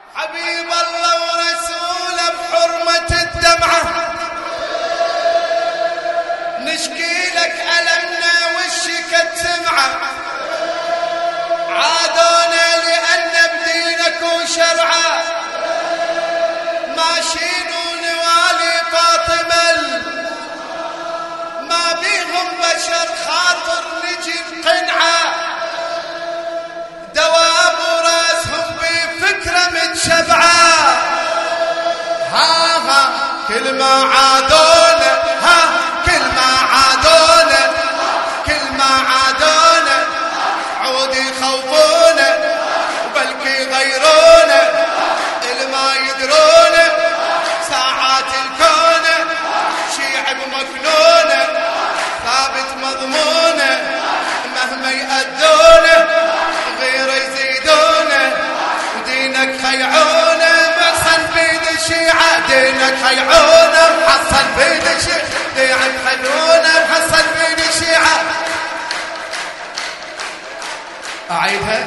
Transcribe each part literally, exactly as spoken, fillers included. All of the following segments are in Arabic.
حبيب الله ورسوله بحرمة الدمعة نشكي لك ألمنا وشك السمعة عادونا لأن بدينك وشرعه ماشيين ونوالي فاطمة ما بيهم بشر خاطر نجي بقنعة دواب وراسهم بفكرة متشبعة ها ها كل ما عادونا ها كل ما عادونا كل ما عادونا عود يخوفونا وبلكي يغيرونا الما يدرونا ساعات الكونة شيعب مكنونة ثابت مضمونة مهما يأذونا غير يزيدونا ودينك خيعونا محصن بيد الشيعة دينك خيعونا محصن بيد الشيعة دينك خيعونا محصن بيد الشيعة. أعيدها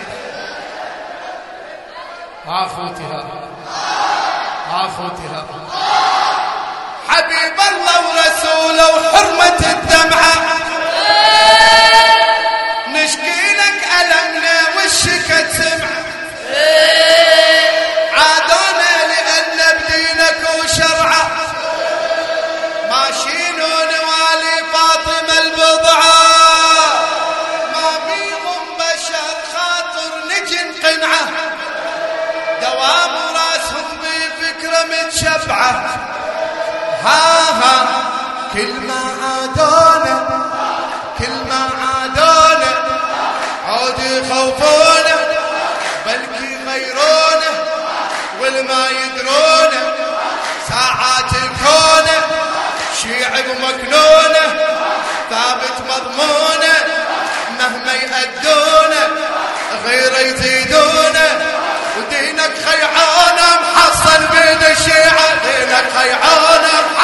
آخوتها آخوتها حبيب الله ورسوله وحرمة الدمعة نشكي لك ألمنا وشك سمعة عادونا لأن بدينك وشرعه ماشيين ونوالي فاطمة البضعة ما بيهم بشر خاطر نجي نقنعه دوام راسهم بفكرة متشبعة ها ها كل ما عادونا كل ما عادونا عود يخوفونا بلكي يغيرونا والما يدرونا ساعات الكونة شيعب مكنونة ثابت مضمونة مهما يأدونا غير يزيدونا ودينك خيعانة محصن بين الشيعة دينك خيعانة